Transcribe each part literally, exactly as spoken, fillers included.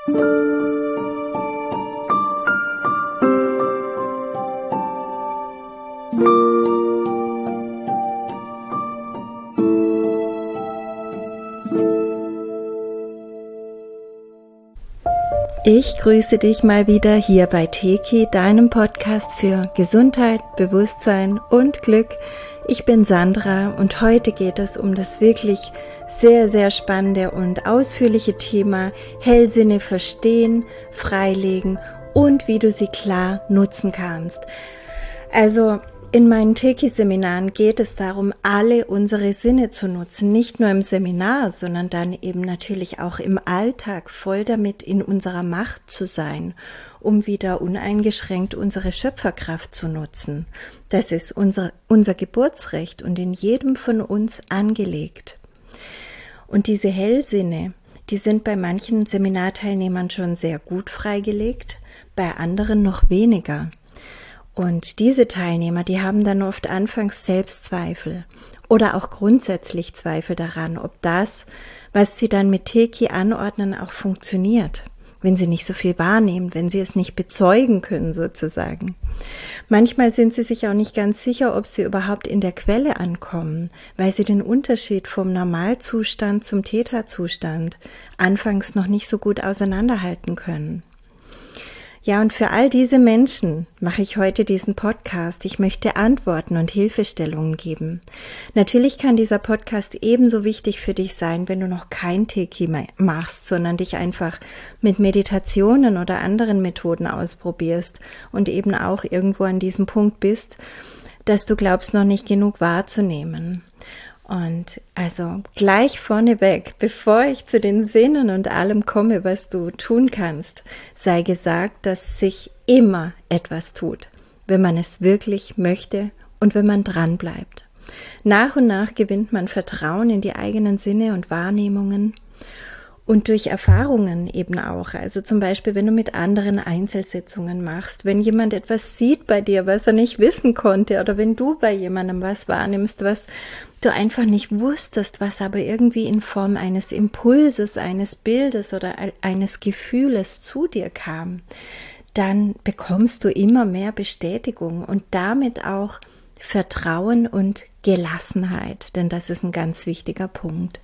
Ich grüße dich mal wieder hier bei Teki, deinem Podcast für Gesundheit, Bewusstsein und Glück. Ich bin Sandra und heute geht es um das wirklich sehr, sehr spannende und ausführliche Thema Hellsinne verstehen, freilegen und wie du sie klar nutzen kannst. Also in meinen Teki-Seminaren geht es darum, alle unsere Sinne zu nutzen, nicht nur im Seminar, sondern dann eben natürlich auch im Alltag voll damit in unserer Macht zu sein, um wieder uneingeschränkt unsere Schöpferkraft zu nutzen. Das ist unser, unser Geburtsrecht und in jedem von uns angelegt. Und diese Hellsinne, die sind bei manchen Seminarteilnehmern schon sehr gut freigelegt, bei anderen noch weniger. Und diese Teilnehmer, die haben dann oft anfangs Selbstzweifel oder auch grundsätzlich Zweifel daran, ob das, was sie dann mit Teki anordnen, auch funktioniert, wenn sie nicht so viel wahrnehmen, wenn sie es nicht bezeugen können sozusagen. Manchmal sind sie sich auch nicht ganz sicher, ob sie überhaupt in der Quelle ankommen, weil sie den Unterschied vom Normalzustand zum Theta-Zustand anfangs noch nicht so gut auseinanderhalten können. Ja, und für all diese Menschen mache ich heute diesen Podcast. Ich möchte Antworten und Hilfestellungen geben. Natürlich kann dieser Podcast ebenso wichtig für dich sein, wenn du noch kein Teki machst, sondern dich einfach mit Meditationen oder anderen Methoden ausprobierst und eben auch irgendwo an diesem Punkt bist, dass du glaubst, noch nicht genug wahrzunehmen. Und also gleich vorneweg, bevor ich zu den Sinnen und allem komme, was du tun kannst, sei gesagt, dass sich immer etwas tut, wenn man es wirklich möchte und wenn man dran bleibt. Nach und nach gewinnt man Vertrauen in die eigenen Sinne und Wahrnehmungen und durch Erfahrungen eben auch. Also zum Beispiel, wenn du mit anderen Einzelsitzungen machst, wenn jemand etwas sieht bei dir, was er nicht wissen konnte, oder wenn du bei jemandem was wahrnimmst, was du einfach nicht wusstest, was aber irgendwie in Form eines Impulses, eines Bildes oder eines Gefühles zu dir kam, dann bekommst du immer mehr Bestätigung und damit auch Vertrauen und Gelassenheit, denn das ist ein ganz wichtiger Punkt.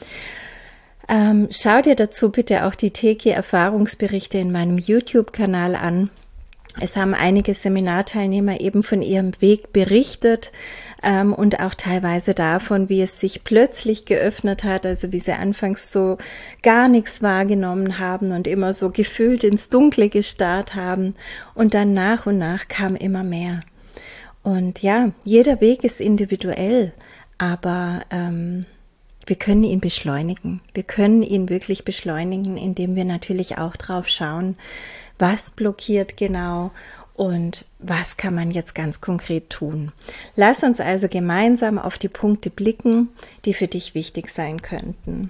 Ähm, schau dir dazu bitte auch die Teki-Erfahrungsberichte in meinem YouTube-Kanal an. Es haben einige Seminarteilnehmer eben von ihrem Weg berichtet ähm, und auch teilweise davon, wie es sich plötzlich geöffnet hat, also wie sie anfangs so gar nichts wahrgenommen haben und immer so gefühlt ins Dunkle gestarrt haben und dann nach und nach kam immer mehr. Und ja, jeder Weg ist individuell, aber ähm, wir können ihn beschleunigen. Wir können ihn wirklich beschleunigen, indem wir natürlich auch drauf schauen, was blockiert genau und was kann man jetzt ganz konkret tun. Lass uns also gemeinsam auf die Punkte blicken, die für dich wichtig sein könnten.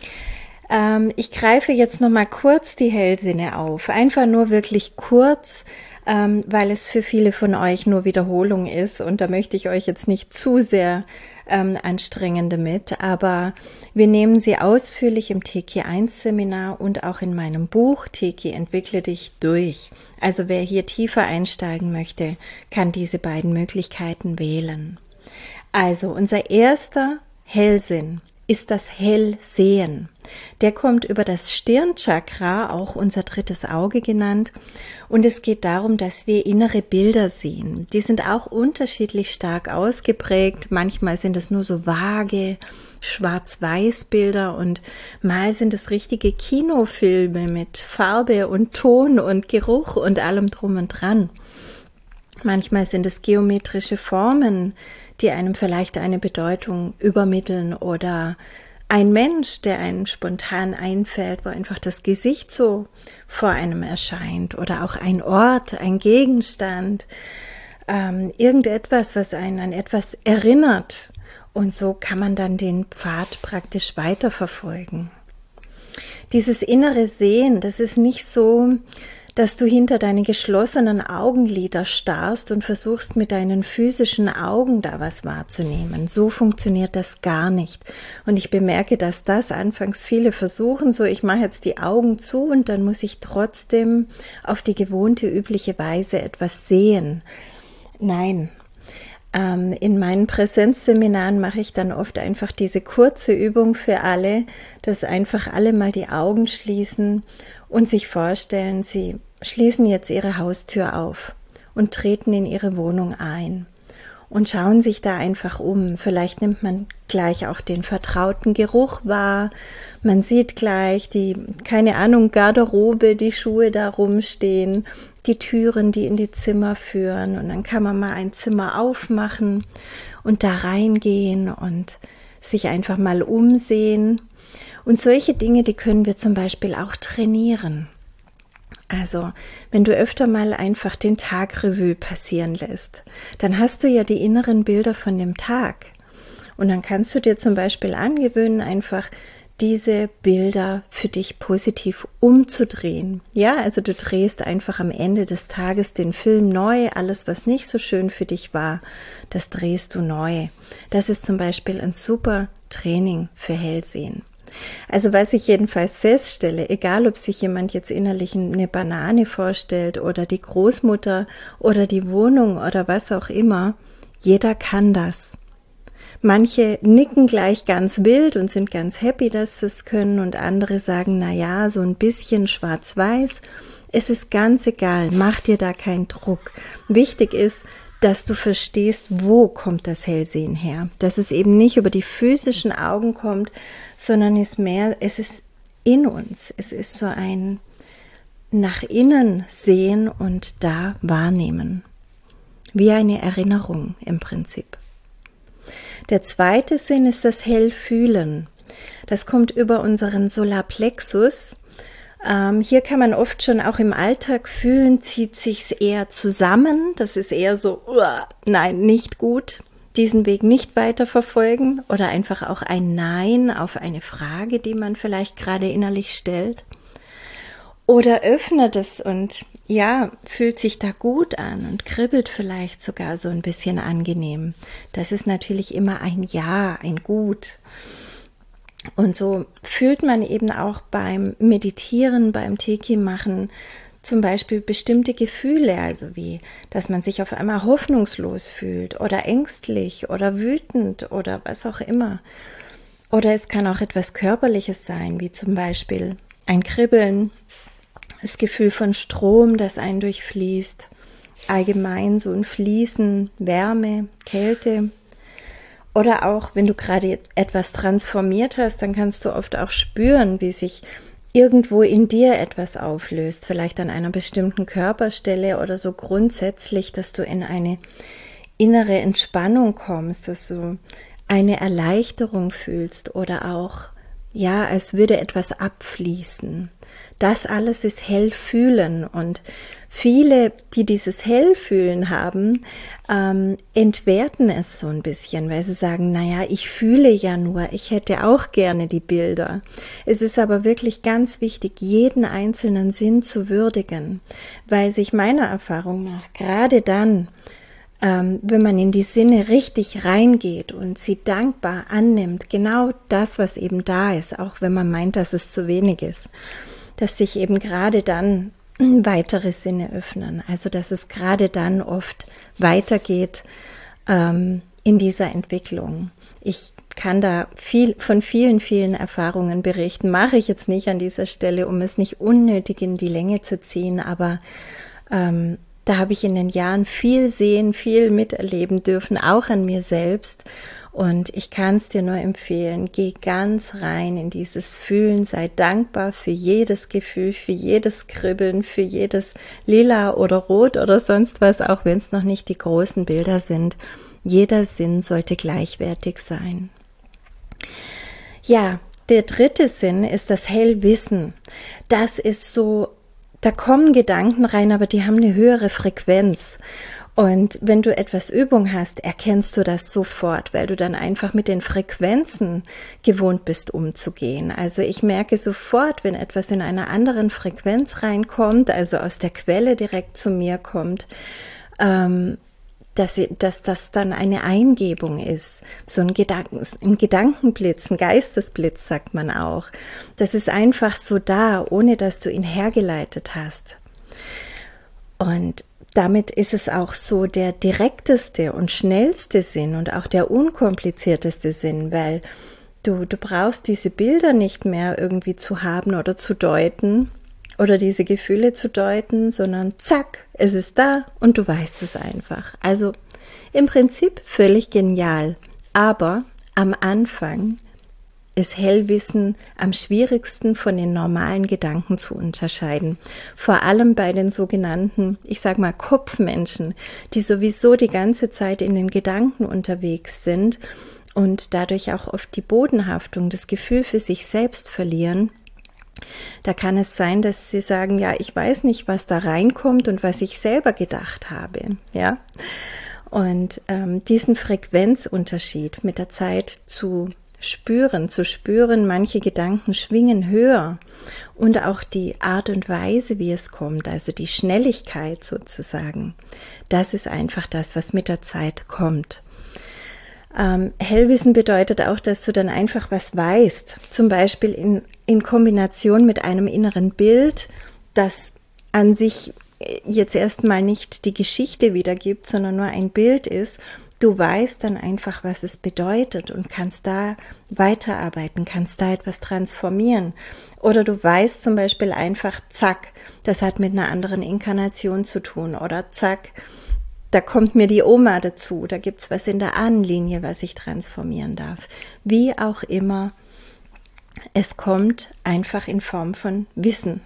Ähm, ich greife jetzt noch mal kurz die Hellsinne auf, einfach nur wirklich kurz, ähm, weil es für viele von euch nur Wiederholung ist und da möchte ich euch jetzt nicht zu sehr ähm, anstrengen damit, aber wir nehmen sie ausführlich im Teki eins Seminar und auch in meinem Buch Teki entwickle dich durch. Also wer hier tiefer einsteigen möchte, kann diese beiden Möglichkeiten wählen. Also unser erster Hellsinn ist das Hellsehen. Der kommt über das Stirnchakra, auch unser drittes Auge genannt. Und es geht darum, dass wir innere Bilder sehen. Die sind auch unterschiedlich stark ausgeprägt. Manchmal sind es nur so vage Schwarz-Weiß-Bilder und mal sind es richtige Kinofilme mit Farbe und Ton und Geruch und allem drum und dran. Manchmal sind es geometrische Formen, die einem vielleicht eine Bedeutung übermitteln oder ein Mensch, der einem spontan einfällt, wo einfach das Gesicht so vor einem erscheint oder auch ein Ort, ein Gegenstand, ähm, irgendetwas, was einen an etwas erinnert und so kann man dann den Pfad praktisch weiterverfolgen. Dieses innere Sehen, das ist nicht so, dass du hinter deine geschlossenen Augenlider starrst und versuchst mit deinen physischen Augen da was wahrzunehmen. So funktioniert das gar nicht. Und ich bemerke, dass das anfangs viele versuchen, so ich mache jetzt die Augen zu und dann muss ich trotzdem auf die gewohnte, übliche Weise etwas sehen. Nein. Ähm, in meinen Präsenzseminaren mache ich dann oft einfach diese kurze Übung für alle, dass einfach alle mal die Augen schließen und sich vorstellen, sie schließen jetzt ihre Haustür auf und treten in ihre Wohnung ein und schauen sich da einfach um. Vielleicht nimmt man gleich auch den vertrauten Geruch wahr. Man sieht gleich die, keine Ahnung, Garderobe, die Schuhe da rumstehen, die Türen, die in die Zimmer führen. Und dann kann man mal ein Zimmer aufmachen und da reingehen und sich einfach mal umsehen. Und solche Dinge, die können wir zum Beispiel auch trainieren. Also, wenn du öfter mal einfach den Tag Revue passieren lässt, dann hast du ja die inneren Bilder von dem Tag. Und dann kannst du dir zum Beispiel angewöhnen, einfach diese Bilder für dich positiv umzudrehen. Ja, also du drehst einfach am Ende des Tages den Film neu. Alles, was nicht so schön für dich war, das drehst du neu. Das ist zum Beispiel ein super Training für Hellsehen. Also was ich jedenfalls feststelle, egal ob sich jemand jetzt innerlich eine Banane vorstellt oder die Großmutter oder die Wohnung oder was auch immer, jeder kann das. Manche nicken gleich ganz wild und sind ganz happy, dass sie es können und andere sagen, na ja, so ein bisschen schwarz-weiß. Es ist ganz egal, mach dir da keinen Druck. Wichtig ist, dass du verstehst, wo kommt das Hellsehen her. Dass es eben nicht über die physischen Augen kommt, sondern es ist mehr, es ist in uns. Es ist so ein nach innen sehen und da wahrnehmen. Wie eine Erinnerung im Prinzip. Der zweite Sinn ist das Hellfühlen. Das kommt über unseren Solarplexus. Ähm, hier kann man oft schon auch im Alltag fühlen, zieht sich's eher zusammen. Das ist eher so, uh, nein, nicht gut. Diesen Weg nicht weiter verfolgen oder einfach auch ein Nein auf eine Frage, die man vielleicht gerade innerlich stellt. Oder öffnet es und ja, fühlt sich da gut an und kribbelt vielleicht sogar so ein bisschen angenehm. Das ist natürlich immer ein Ja, ein Gut. Und so fühlt man eben auch beim Meditieren, beim Teki-Machen zum Beispiel bestimmte Gefühle, also wie, dass man sich auf einmal hoffnungslos fühlt oder ängstlich oder wütend oder was auch immer. Oder es kann auch etwas Körperliches sein, wie zum Beispiel ein Kribbeln, das Gefühl von Strom, das einen durchfließt, allgemein so ein Fließen, Wärme, Kälte. Oder auch, wenn du gerade etwas transformiert hast, dann kannst du oft auch spüren, wie sich irgendwo in dir etwas auflöst, vielleicht an einer bestimmten Körperstelle oder so grundsätzlich, dass du in eine innere Entspannung kommst, dass du eine Erleichterung fühlst oder auch, ja, als würde etwas abfließen. Das alles ist Hellfühlen und viele, die dieses Hellfühlen haben, ähm, entwerten es so ein bisschen, weil sie sagen, naja, ich fühle ja nur, ich hätte auch gerne die Bilder. Es ist aber wirklich ganz wichtig, jeden einzelnen Sinn zu würdigen, weil sich meiner Erfahrung nach gerade dann, ähm, wenn man in die Sinne richtig reingeht und sie dankbar annimmt, genau das, was eben da ist, auch wenn man meint, dass es zu wenig ist, dass sich eben gerade dann weitere Sinne öffnen. Also dass es gerade dann oft weitergeht ähm, in dieser Entwicklung. Ich kann da viel von vielen, vielen Erfahrungen berichten. Mache ich jetzt nicht an dieser Stelle, um es nicht unnötig in die Länge zu ziehen, aber ähm, da habe ich in den Jahren viel sehen, viel miterleben dürfen, auch an mir selbst. Und ich kann es dir nur empfehlen, geh ganz rein in dieses Fühlen, sei dankbar für jedes Gefühl, für jedes Kribbeln, für jedes Lila oder Rot oder sonst was, auch wenn es noch nicht die großen Bilder sind. Jeder Sinn sollte gleichwertig sein. Ja, der dritte Sinn ist das Hellwissen. Das ist so, da kommen Gedanken rein, aber die haben eine höhere Frequenz. Und wenn du etwas Übung hast, erkennst du das sofort, weil du dann einfach mit den Frequenzen gewohnt bist, umzugehen. Also ich merke sofort, wenn etwas in einer anderen Frequenz reinkommt, also aus der Quelle direkt zu mir kommt, ähm, dass, dass das dann eine Eingebung ist. So ein, Gedanken, ein Gedankenblitz, ein Geistesblitz sagt man auch. Das ist einfach so da, ohne dass du ihn hergeleitet hast. Und damit ist es auch so der direkteste und schnellste Sinn und auch der unkomplizierteste Sinn, weil du, du brauchst diese Bilder nicht mehr irgendwie zu haben oder zu deuten oder diese Gefühle zu deuten, sondern zack, es ist da und du weißt es einfach. Also im Prinzip völlig genial, aber am Anfang ist Hellwissen am schwierigsten von den normalen Gedanken zu unterscheiden. Vor allem bei den sogenannten, ich sag mal Kopfmenschen, die sowieso die ganze Zeit in den Gedanken unterwegs sind und dadurch auch oft die Bodenhaftung, das Gefühl für sich selbst verlieren. Da kann es sein, dass sie sagen, ja, ich weiß nicht, was da reinkommt und was ich selber gedacht habe, ja. Und ähm, diesen Frequenzunterschied mit der Zeit zu spüren, zu spüren, manche Gedanken schwingen höher und auch die Art und Weise, wie es kommt, also die Schnelligkeit sozusagen, das ist einfach das, was mit der Zeit kommt. Ähm, Hellwissen bedeutet auch, dass du dann einfach was weißt, zum Beispiel in, in Kombination mit einem inneren Bild, das an sich jetzt erstmal nicht die Geschichte wiedergibt, sondern nur ein Bild ist. Du weißt dann einfach, was es bedeutet und kannst da weiterarbeiten, kannst da etwas transformieren. Oder du weißt zum Beispiel einfach, zack, das hat mit einer anderen Inkarnation zu tun. Oder zack, da kommt mir die Oma dazu, da gibt's was in der Ahnenlinie, was ich transformieren darf. Wie auch immer, es kommt einfach in Form von Wissen.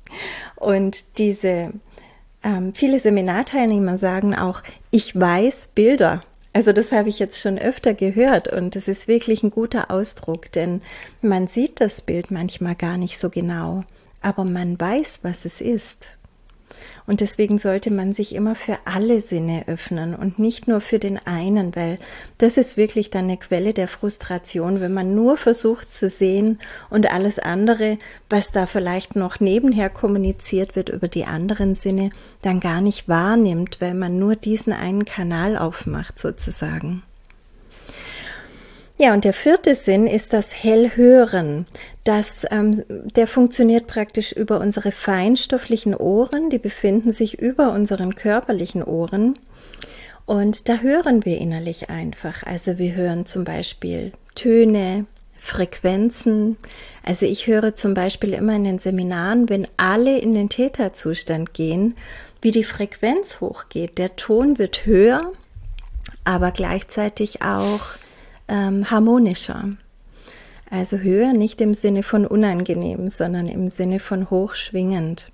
Und diese ähm, viele Seminarteilnehmer sagen auch, ich weiß Bilder. Also das habe ich jetzt schon öfter gehört und das ist wirklich ein guter Ausdruck, denn man sieht das Bild manchmal gar nicht so genau, aber man weiß, was es ist. Und deswegen sollte man sich immer für alle Sinne öffnen und nicht nur für den einen, weil das ist wirklich dann eine Quelle der Frustration, wenn man nur versucht zu sehen und alles andere, was da vielleicht noch nebenher kommuniziert wird über die anderen Sinne, dann gar nicht wahrnimmt, weil man nur diesen einen Kanal aufmacht sozusagen. Ja, und der vierte Sinn ist das Hellhören. Das, ähm, der funktioniert praktisch über unsere feinstofflichen Ohren, die befinden sich über unseren körperlichen Ohren und da hören wir innerlich einfach. Also wir hören zum Beispiel Töne, Frequenzen. Also ich höre zum Beispiel immer in den Seminaren, wenn alle in den Theta-Zustand gehen, wie die Frequenz hochgeht. Der Ton wird höher, aber gleichzeitig auch Ähm, harmonischer. Also höher nicht im Sinne von unangenehm, sondern im Sinne von hochschwingend.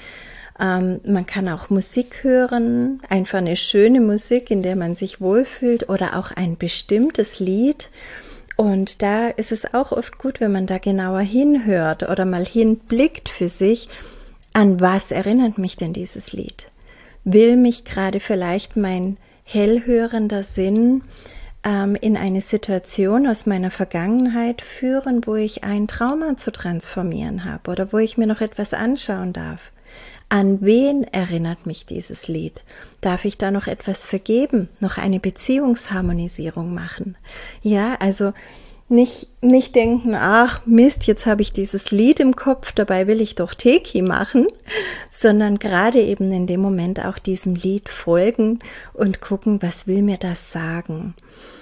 Ähm, man kann auch Musik hören, einfach eine schöne Musik, in der man sich wohlfühlt oder auch ein bestimmtes Lied. Und da ist es auch oft gut, wenn man da genauer hinhört oder mal hinblickt für sich, an was erinnert mich denn dieses Lied? Will mich gerade vielleicht mein hellhörender Sinn in eine Situation aus meiner Vergangenheit führen, wo ich ein Trauma zu transformieren habe oder wo ich mir noch etwas anschauen darf. An wen erinnert mich dieses Lied? Darf ich da noch etwas vergeben, noch eine Beziehungsharmonisierung machen? Ja, also nicht, nicht denken, ach Mist, jetzt habe ich dieses Lied im Kopf, dabei will ich doch Teki machen, sondern gerade eben in dem Moment auch diesem Lied folgen und gucken, was will mir das sagen?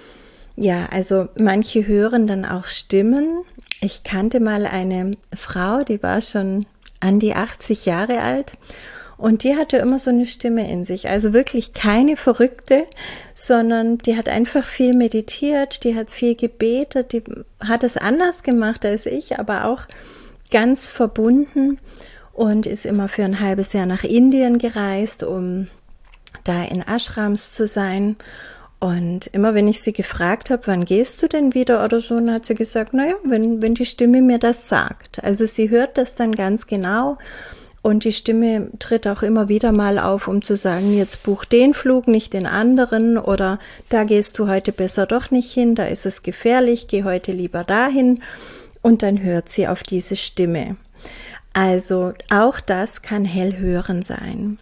Ja, also manche hören dann auch Stimmen. Ich kannte mal eine Frau, die war schon an die achtzig Jahre alt und die hatte immer so eine Stimme in sich. Also wirklich keine Verrückte, sondern die hat einfach viel meditiert, die hat viel gebetet, die hat es anders gemacht als ich, aber auch ganz verbunden und ist immer für ein halbes Jahr nach Indien gereist, um da in Ashrams zu sein. Und immer wenn ich sie gefragt habe, wann gehst du denn wieder oder so, dann hat sie gesagt, naja, wenn, wenn die Stimme mir das sagt. Also sie hört das dann ganz genau Und die Stimme tritt auch immer wieder mal auf, um zu sagen, jetzt buch den Flug, nicht den anderen, oder da gehst du heute besser doch nicht hin, da ist es gefährlich, geh heute lieber dahin. Und dann hört sie auf diese Stimme. Also auch das kann Hellhören sein.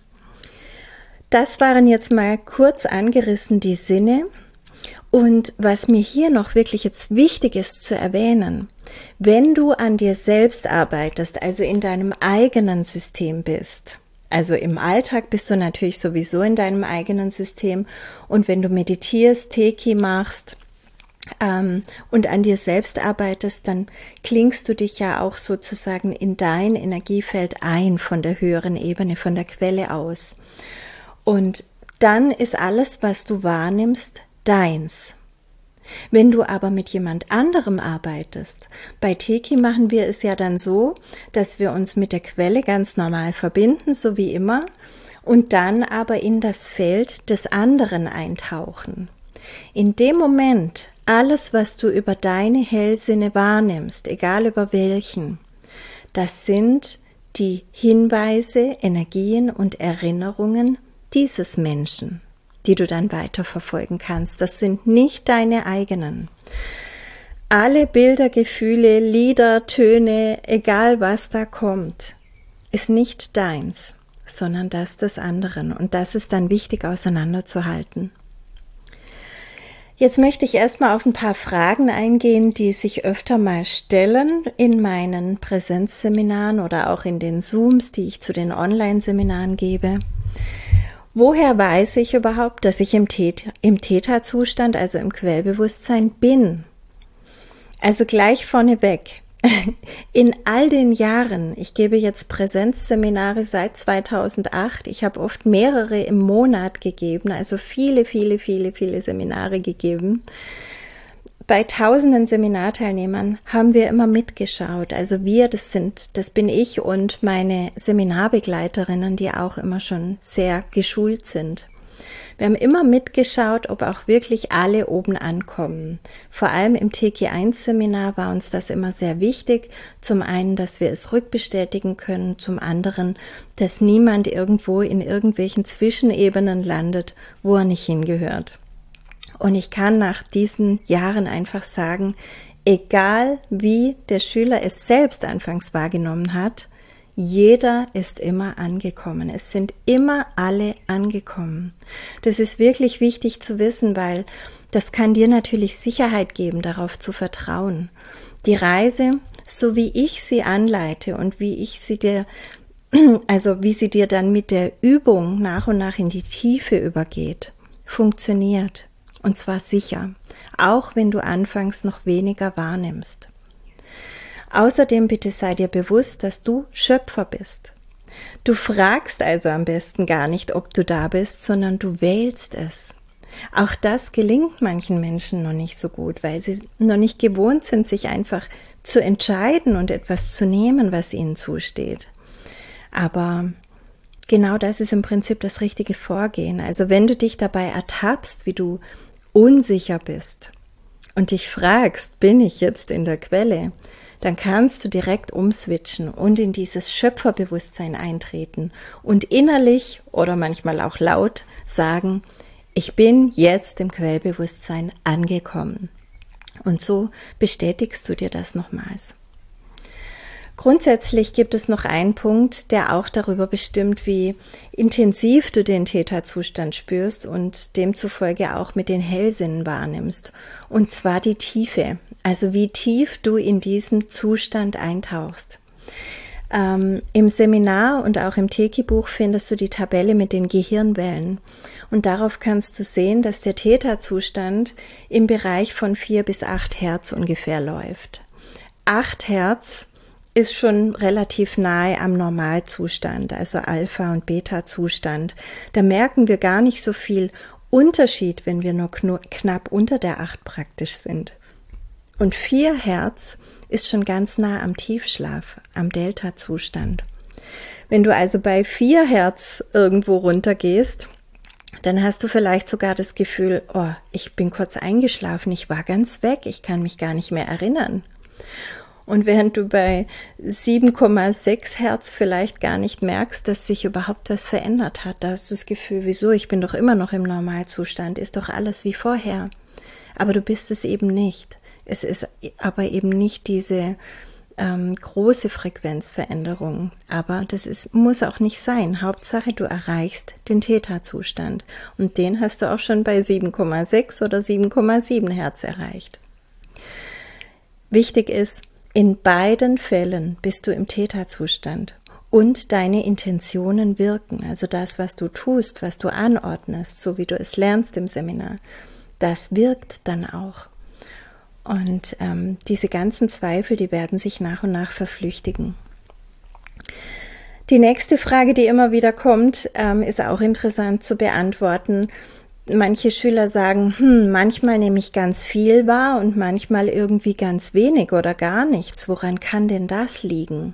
Das waren jetzt mal kurz angerissen die Sinne. Und was mir hier noch wirklich jetzt wichtig ist zu erwähnen, wenn du an dir selbst arbeitest, also in deinem eigenen System bist, also im Alltag bist du natürlich sowieso in deinem eigenen System, und wenn du meditierst, Teki machst ähm, und an dir selbst arbeitest, dann klingst du dich ja auch sozusagen in dein Energiefeld ein von der höheren Ebene, von der Quelle aus. Und dann ist alles, was du wahrnimmst, deins. Wenn du aber mit jemand anderem arbeitest, bei Teki machen wir es ja dann so, dass wir uns mit der Quelle ganz normal verbinden, so wie immer, und dann aber in das Feld des anderen eintauchen. In dem Moment, alles, was du über deine Hellsinne wahrnimmst, egal über welchen, das sind die Hinweise, Energien und Erinnerungen dieses Menschen, die du dann weiterverfolgen kannst. Das sind nicht deine eigenen. Alle Bilder, Gefühle, Lieder, Töne, egal was da kommt, ist nicht deins, sondern das des anderen. Und das ist dann wichtig auseinanderzuhalten. Jetzt möchte ich erstmal auf ein paar Fragen eingehen, die sich öfter mal stellen in meinen Präsenzseminaren oder auch in den Zooms, die ich zu den Online-Seminaren gebe. Woher weiß ich überhaupt, dass ich im Theta, im Theta-Zustand, also im Quellbewusstsein bin? Also gleich vorneweg, in all den Jahren, ich gebe jetzt Präsenzseminare seit zweitausendacht, ich habe oft mehrere im Monat gegeben, also viele, viele, viele, viele Seminare gegeben. Bei tausenden Seminarteilnehmern haben wir immer mitgeschaut. Also wir, das sind, das bin ich und meine Seminarbegleiterinnen, die auch immer schon sehr geschult sind. Wir haben immer mitgeschaut, ob auch wirklich alle oben ankommen. Vor allem im T G eins Seminar war uns das immer sehr wichtig. Zum einen, dass wir es rückbestätigen können, zum anderen, dass niemand irgendwo in irgendwelchen Zwischenebenen landet, wo er nicht hingehört. Und ich kann nach diesen Jahren einfach sagen, egal wie der Schüler es selbst anfangs wahrgenommen hat, jeder ist immer angekommen. Es sind immer alle angekommen. Das ist wirklich wichtig zu wissen, weil das kann dir natürlich Sicherheit geben, darauf zu vertrauen. Die Reise, so wie ich sie anleite und wie ich sie dir, also wie sie dir dann mit der Übung nach und nach in die Tiefe übergeht, funktioniert. Und zwar sicher, auch wenn du anfangs noch weniger wahrnimmst. Außerdem bitte sei dir bewusst, dass du Schöpfer bist. Du fragst also am besten gar nicht, ob du da bist, sondern du wählst es. Auch das gelingt manchen Menschen noch nicht so gut, weil sie noch nicht gewohnt sind, sich einfach zu entscheiden und etwas zu nehmen, was ihnen zusteht. Aber genau das ist im Prinzip das richtige Vorgehen. Also wenn du dich dabei ertappst, wie du unsicher bist und dich fragst, bin ich jetzt in der Quelle, dann kannst du direkt umswitchen und in dieses Schöpferbewusstsein eintreten und innerlich oder manchmal auch laut sagen, ich bin jetzt im Quellbewusstsein angekommen. Und so bestätigst du dir das nochmals. Grundsätzlich gibt es noch einen Punkt, der auch darüber bestimmt, wie intensiv du den Theta-Zustand spürst und demzufolge auch mit den Hellsinnen wahrnimmst. Und zwar die Tiefe, also wie tief du in diesen Zustand eintauchst. Ähm, im Seminar und auch im Teki-Buch findest du die Tabelle mit den Gehirnwellen. Und darauf kannst du sehen, dass der Theta-Zustand im Bereich von vier bis acht Hertz ungefähr läuft. Acht Hertz ist schon relativ nahe am Normalzustand, also Alpha- und Beta-Zustand. Da merken wir gar nicht so viel Unterschied, wenn wir nur knapp unter der acht praktisch sind. Und vier Hertz ist schon ganz nah am Tiefschlaf, am Delta-Zustand. Wenn du also bei vier Hertz irgendwo runtergehst, dann hast du vielleicht sogar das Gefühl, oh, ich bin kurz eingeschlafen, ich war ganz weg, ich kann mich gar nicht mehr erinnern. Und während du bei sieben Komma sechs Hertz vielleicht gar nicht merkst, dass sich überhaupt was verändert hat, da hast du das Gefühl, wieso, ich bin doch immer noch im Normalzustand, ist doch alles wie vorher. Aber du bist es eben nicht. Es ist aber eben nicht diese ähm, große Frequenzveränderung. Aber das ist, muss auch nicht sein. Hauptsache, du erreichst den Theta-Zustand. Und den hast du auch schon bei sieben Komma sechs oder sieben Komma sieben Hertz erreicht. Wichtig ist, in beiden Fällen bist du im Theta-Zustand und deine Intentionen wirken, also das, was du tust, was du anordnest, so wie du es lernst im Seminar, das wirkt dann auch. Und ähm, diese ganzen Zweifel, die werden sich nach und nach verflüchtigen. Die nächste Frage, die immer wieder kommt, ähm, ist auch interessant zu beantworten. Manche Schüler sagen, hm, manchmal nehme ich ganz viel wahr und manchmal irgendwie ganz wenig oder gar nichts. Woran kann denn das liegen?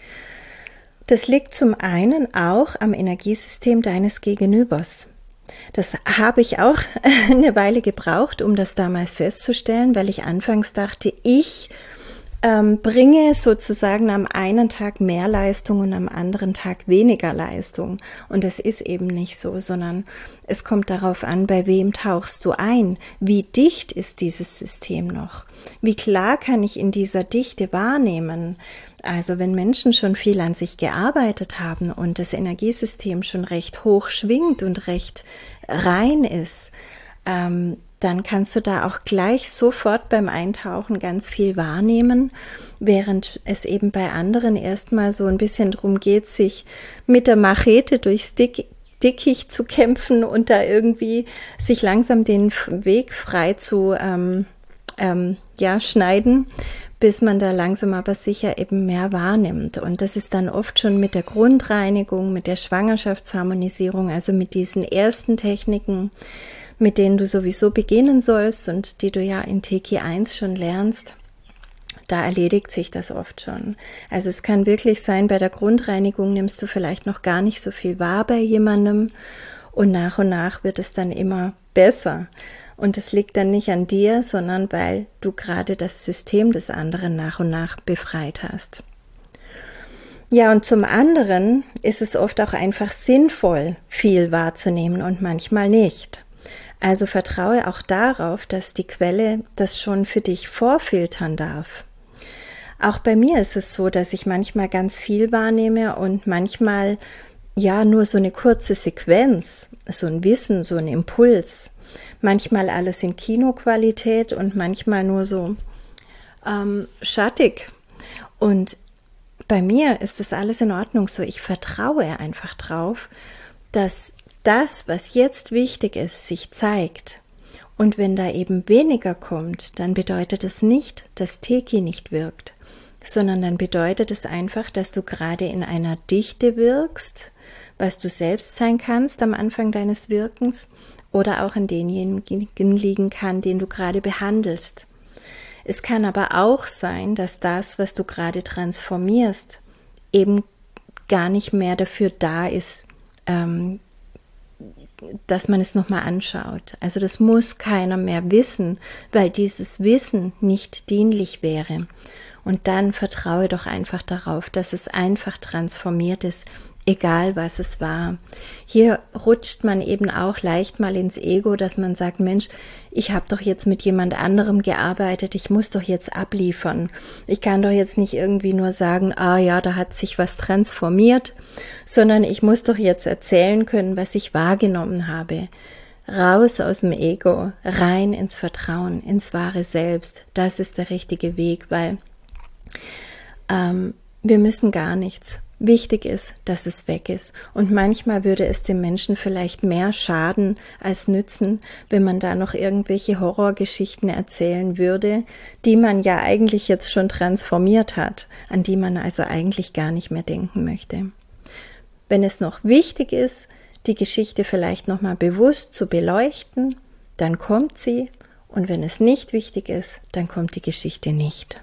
Das liegt zum einen auch am Energiesystem deines Gegenübers. Das habe ich auch eine Weile gebraucht, um das damals festzustellen, weil ich anfangs dachte, ich ähm, bringe sozusagen am einen Tag mehr Leistung und am anderen Tag weniger Leistung. Und das ist eben nicht so, sondern es kommt darauf an, bei wem tauchst du ein? Wie dicht ist dieses System noch? Wie klar kann ich in dieser Dichte wahrnehmen? Also wenn Menschen schon viel an sich gearbeitet haben und das Energiesystem schon recht hoch schwingt und recht rein ist, ähm, dann kannst du da auch gleich sofort beim Eintauchen ganz viel wahrnehmen, während es eben bei anderen erstmal so ein bisschen drum geht, sich mit der Machete durchs Dick, Dickicht zu kämpfen und da irgendwie sich langsam den Weg frei zu ähm, ähm, ja, schneiden, bis man da langsam aber sicher eben mehr wahrnimmt. Und das ist dann oft schon mit der Grundreinigung, mit der Schwangerschaftsharmonisierung, also mit diesen ersten Techniken, mit denen du sowieso beginnen sollst und die du ja in T K eins schon lernst, da erledigt sich das oft schon. Also es kann wirklich sein, bei der Grundreinigung nimmst du vielleicht noch gar nicht so viel wahr bei jemandem und nach und nach wird es dann immer besser. Und es liegt dann nicht an dir, sondern weil du gerade das System des anderen nach und nach befreit hast. Ja, und zum anderen ist es oft auch einfach sinnvoll, viel wahrzunehmen und manchmal nicht. Also vertraue auch darauf, dass die Quelle das schon für dich vorfiltern darf. Auch bei mir ist es so, dass ich manchmal ganz viel wahrnehme und manchmal ja nur so eine kurze Sequenz, so ein Wissen, so ein Impuls. Manchmal alles in Kinoqualität und manchmal nur so ähm, schattig. Und bei mir ist das alles in Ordnung so. Ich vertraue einfach drauf, dass das, was jetzt wichtig ist, sich zeigt. Und wenn da eben weniger kommt, dann bedeutet es nicht, dass T K nicht wirkt, sondern dann bedeutet es einfach, dass du gerade in einer Dichte wirkst, was du selbst sein kannst am Anfang deines Wirkens oder auch in denjenigen liegen kann, den du gerade behandelst. Es kann aber auch sein, dass das, was du gerade transformierst, eben gar nicht mehr dafür da ist, ähm, dass man es nochmal anschaut. Also das muss keiner mehr wissen, weil dieses Wissen nicht dienlich wäre. Und dann vertraue doch einfach darauf, dass es einfach transformiert ist, egal was es war. Hier rutscht man eben auch leicht mal ins Ego, dass man sagt, Mensch, ich habe doch jetzt mit jemand anderem gearbeitet, ich muss doch jetzt abliefern. Ich kann doch jetzt nicht irgendwie nur sagen, ah ja, da hat sich was transformiert, sondern ich muss doch jetzt erzählen können, was ich wahrgenommen habe. Raus aus dem Ego, rein ins Vertrauen, ins wahre Selbst. Das ist der richtige Weg, weil ähm, wir müssen gar nichts. Wichtig ist, dass es weg ist. Und manchmal würde es dem Menschen vielleicht mehr schaden als nützen, wenn man da noch irgendwelche Horrorgeschichten erzählen würde, die man ja eigentlich jetzt schon transformiert hat, an die man also eigentlich gar nicht mehr denken möchte. Wenn es noch wichtig ist, die Geschichte vielleicht nochmal bewusst zu beleuchten, dann kommt sie. Und wenn es nicht wichtig ist, dann kommt die Geschichte nicht.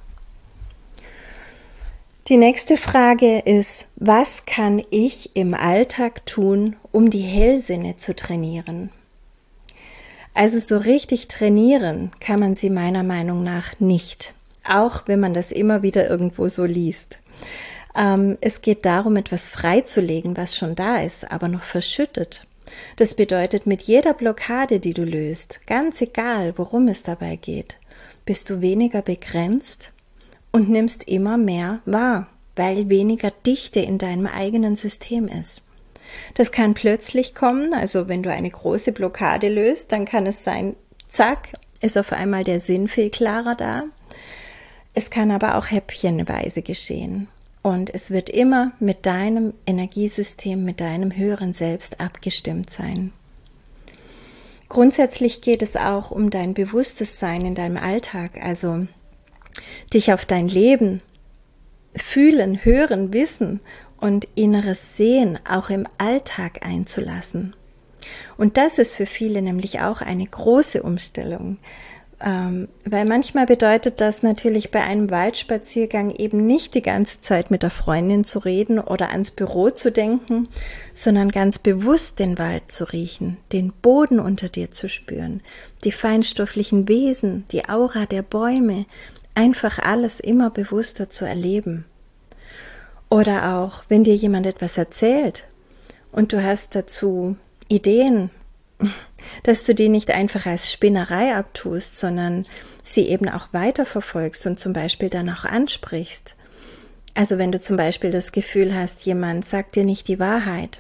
Die nächste Frage ist, was kann ich im Alltag tun, um die Hellsinne zu trainieren? Also so richtig trainieren kann man sie meiner Meinung nach nicht. auch wenn man das immer wieder irgendwo so liest. Ähm, es geht darum, etwas freizulegen, was schon da ist, aber noch verschüttet. Das bedeutet, mit jeder Blockade, die du löst, ganz egal, worum es dabei geht, bist du weniger begrenzt und nimmst immer mehr wahr, weil weniger Dichte in deinem eigenen System ist. Das kann plötzlich kommen, also wenn du eine große Blockade löst, dann kann es sein, zack, ist auf einmal der Sinn viel klarer da. Es kann aber auch häppchenweise geschehen. Und es wird immer mit deinem Energiesystem, mit deinem höheren Selbst abgestimmt sein. Grundsätzlich geht es auch um dein bewusstes Sein in deinem Alltag, also dich auf dein Leben fühlen, hören, wissen und inneres Sehen auch im Alltag einzulassen. Und das ist für viele nämlich auch eine große Umstellung. Ähm, weil manchmal bedeutet das natürlich bei einem Waldspaziergang eben nicht die ganze Zeit mit der Freundin zu reden oder ans Büro zu denken, sondern ganz bewusst den Wald zu riechen, den Boden unter dir zu spüren, die feinstofflichen Wesen, die Aura der Bäume, einfach alles immer bewusster zu erleben. Oder auch, wenn dir jemand etwas erzählt und du hast dazu Ideen, dass du die nicht einfach als Spinnerei abtust, sondern sie eben auch weiterverfolgst und zum Beispiel dann auch ansprichst. Also wenn du zum Beispiel das Gefühl hast, jemand sagt dir nicht die Wahrheit.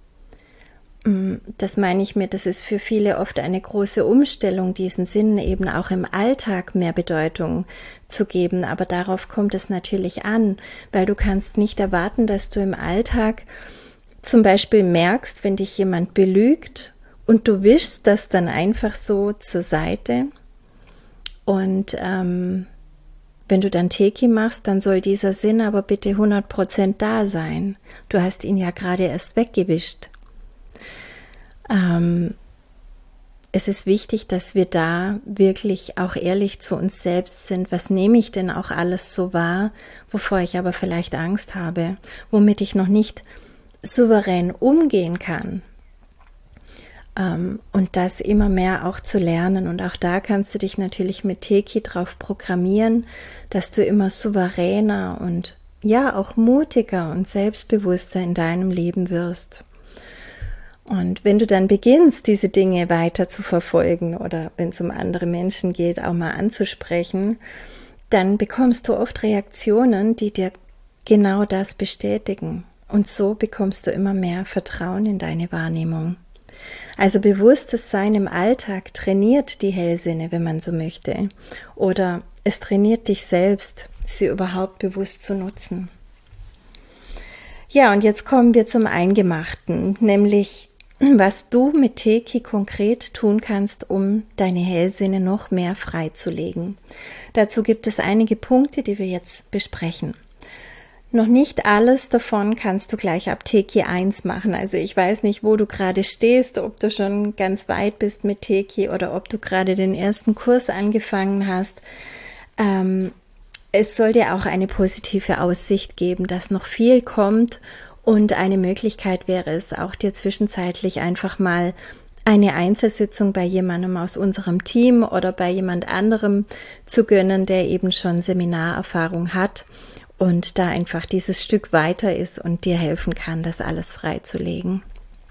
Das meine ich mir, das ist für viele oft eine große Umstellung, diesen Sinn eben auch im Alltag mehr Bedeutung zu geben. Aber darauf kommt es natürlich an, weil du kannst nicht erwarten, dass du im Alltag zum Beispiel merkst, wenn dich jemand belügt, und du wischst das dann einfach so zur Seite und ähm, wenn du dann Teki machst, dann soll dieser Sinn aber bitte hundert Prozent da sein. Du hast ihn ja gerade erst weggewischt. Ähm, es ist wichtig, dass wir da wirklich auch ehrlich zu uns selbst sind. Was nehme ich denn auch alles so wahr, wovor ich aber vielleicht Angst habe, womit ich noch nicht souverän umgehen kann? Und das immer mehr auch zu lernen. Und auch da kannst du dich natürlich mit Teki drauf programmieren, dass du immer souveräner und ja auch mutiger und selbstbewusster in deinem Leben wirst. Und wenn du dann beginnst, diese Dinge weiter zu verfolgen oder wenn es um andere Menschen geht, auch mal anzusprechen, dann bekommst du oft Reaktionen, die dir genau das bestätigen. Und so bekommst du immer mehr Vertrauen in deine Wahrnehmung. Also bewusstes Sein im Alltag trainiert die Hellsinne, wenn man so möchte. Oder es trainiert dich selbst, sie überhaupt bewusst zu nutzen. Ja, und jetzt kommen wir zum Eingemachten, nämlich was du mit Teki konkret tun kannst, um deine Hellsinne noch mehr freizulegen. Dazu gibt es einige Punkte, die wir jetzt besprechen. Noch nicht alles davon kannst du gleich ab Teki eins machen. Also ich weiß nicht, wo du gerade stehst, ob du schon ganz weit bist mit Teki oder ob du gerade den ersten Kurs angefangen hast. Ähm, es soll dir auch eine positive Aussicht geben, dass noch viel kommt und eine Möglichkeit wäre es auch dir zwischenzeitlich einfach mal eine Einzelsitzung bei jemandem aus unserem Team oder bei jemand anderem zu gönnen, der eben schon Seminarerfahrung hat. Und da einfach dieses Stück weiter ist und dir helfen kann, das alles freizulegen.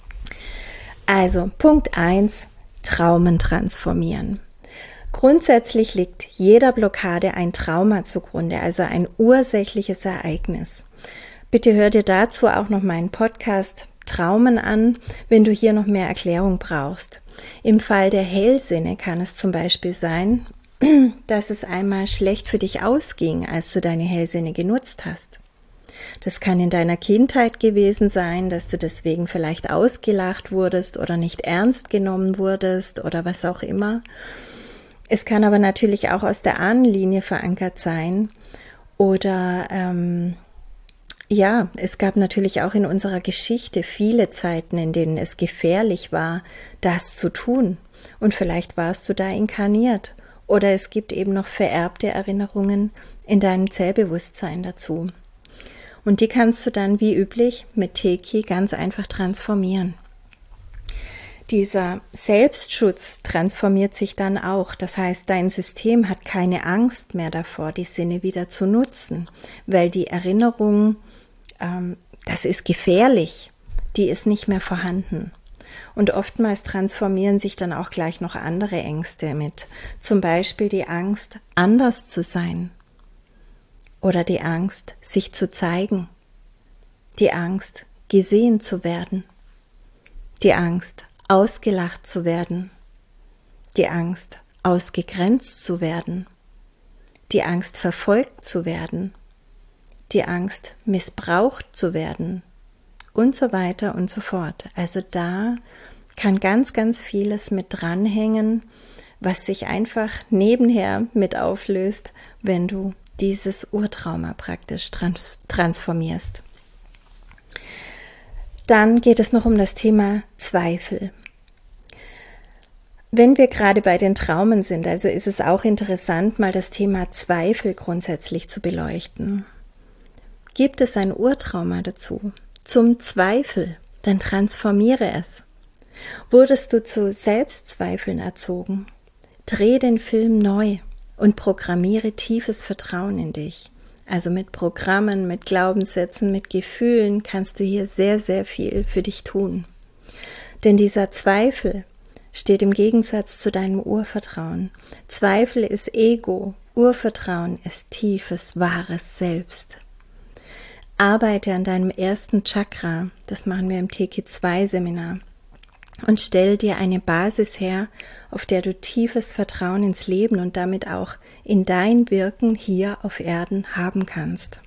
Also Punkt eins, Traumen transformieren. Grundsätzlich liegt jeder Blockade ein Trauma zugrunde, also ein ursächliches Ereignis. Bitte hör dir dazu auch noch meinen Podcast Traumen an, wenn du hier noch mehr Erklärung brauchst. Im Fall der Hellsinne kann es zum Beispiel sein, dass es einmal schlecht für dich ausging, als du deine Hellsinne genutzt hast. Das kann in deiner Kindheit gewesen sein, dass du deswegen vielleicht ausgelacht wurdest oder nicht ernst genommen wurdest oder was auch immer. Es kann aber natürlich auch aus der Ahnenlinie verankert sein oder ähm, ja, es gab natürlich auch in unserer Geschichte viele Zeiten, in denen es gefährlich war, das zu tun und vielleicht warst du da inkarniert. Oder es gibt eben noch vererbte Erinnerungen in deinem Zellbewusstsein dazu. Und die kannst du dann wie üblich mit Teki ganz einfach transformieren. Dieser Selbstschutz transformiert sich dann auch. Das heißt, dein System hat keine Angst mehr davor, die Sinne wieder zu nutzen, weil die Erinnerung, ähm, das ist gefährlich, die ist nicht mehr vorhanden. Und oftmals transformieren sich dann auch gleich noch andere Ängste mit. Zum Beispiel die Angst, anders zu sein. Oder die Angst, sich zu zeigen. Die Angst, gesehen zu werden. Die Angst, ausgelacht zu werden. Die Angst, ausgegrenzt zu werden. Die Angst, verfolgt zu werden. Die Angst, missbraucht zu werden. Und so weiter und so fort. Also da kann ganz, ganz vieles mit dranhängen, was sich einfach nebenher mit auflöst, wenn du dieses Urtrauma praktisch trans- transformierst. Dann geht es noch um das Thema Zweifel. Wenn wir gerade bei den Traumen sind, also ist es auch interessant, mal das Thema Zweifel grundsätzlich zu beleuchten. Gibt es ein Urtrauma dazu? Zum Zweifel, dann transformiere es. Wurdest du zu Selbstzweifeln erzogen? Dreh den Film neu und programmiere tiefes Vertrauen in dich. Also mit Programmen, mit Glaubenssätzen, mit Gefühlen kannst du hier sehr, sehr viel für dich tun. Denn dieser Zweifel steht im Gegensatz zu deinem Urvertrauen. Zweifel ist Ego, Urvertrauen ist tiefes, wahres Selbst. Arbeite an deinem ersten Chakra, das machen wir im T K zwei Seminar, und stell dir eine Basis her, auf der du tiefes Vertrauen ins Leben und damit auch in dein Wirken hier auf Erden haben kannst.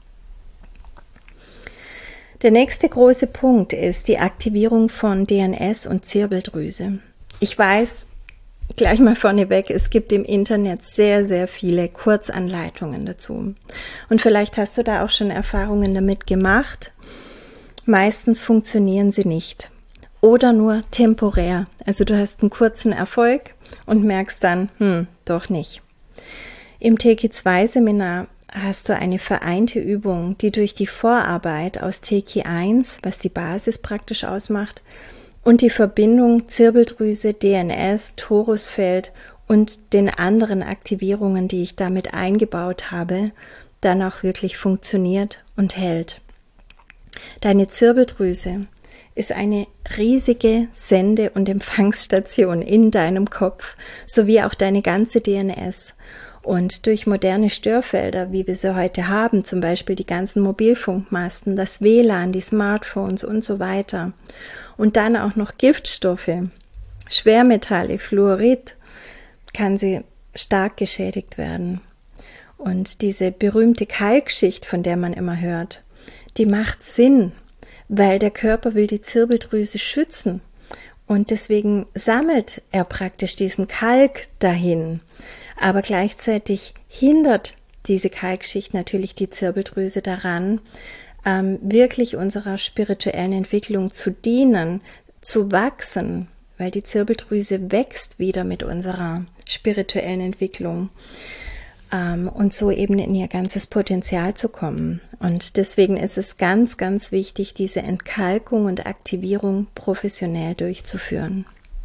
Der nächste große Punkt ist die Aktivierung von D N S und Zirbeldrüse. Ich weiß, gleich mal vorneweg, es gibt im Internet sehr, sehr viele Kurzanleitungen dazu. Und vielleicht hast du da auch schon Erfahrungen damit gemacht. Meistens funktionieren sie nicht. Oder nur temporär. Also du hast einen kurzen Erfolg und merkst dann, hm, doch nicht. Im T K zwei Seminar hast du eine vereinte Übung, die durch die Vorarbeit aus T K eins, was die Basis praktisch ausmacht, und die Verbindung Zirbeldrüse, D N S, Torusfeld und den anderen Aktivierungen, die ich damit eingebaut habe, dann auch wirklich funktioniert und hält. Deine Zirbeldrüse ist eine riesige Sende- und Empfangsstation in deinem Kopf, sowie auch deine ganze D N S. Und durch moderne Störfelder, wie wir sie heute haben, zum Beispiel die ganzen Mobilfunkmasten, das W L A N, die Smartphones und so weiter, und dann auch noch Giftstoffe, Schwermetalle, Fluorid, kann sie stark geschädigt werden. Und diese berühmte Kalkschicht, von der man immer hört, die macht Sinn, weil der Körper will die Zirbeldrüse schützen. Und deswegen sammelt er praktisch diesen Kalk dahin. Aber gleichzeitig hindert diese Kalkschicht natürlich die Zirbeldrüse daran, ähm, wirklich unserer spirituellen Entwicklung zu dienen, zu wachsen, weil die Zirbeldrüse wächst wieder mit unserer spirituellen Entwicklung ähm, und so eben in ihr ganzes Potenzial zu kommen. Und deswegen ist es ganz, ganz wichtig, diese Entkalkung und Aktivierung professionell durchzuführen.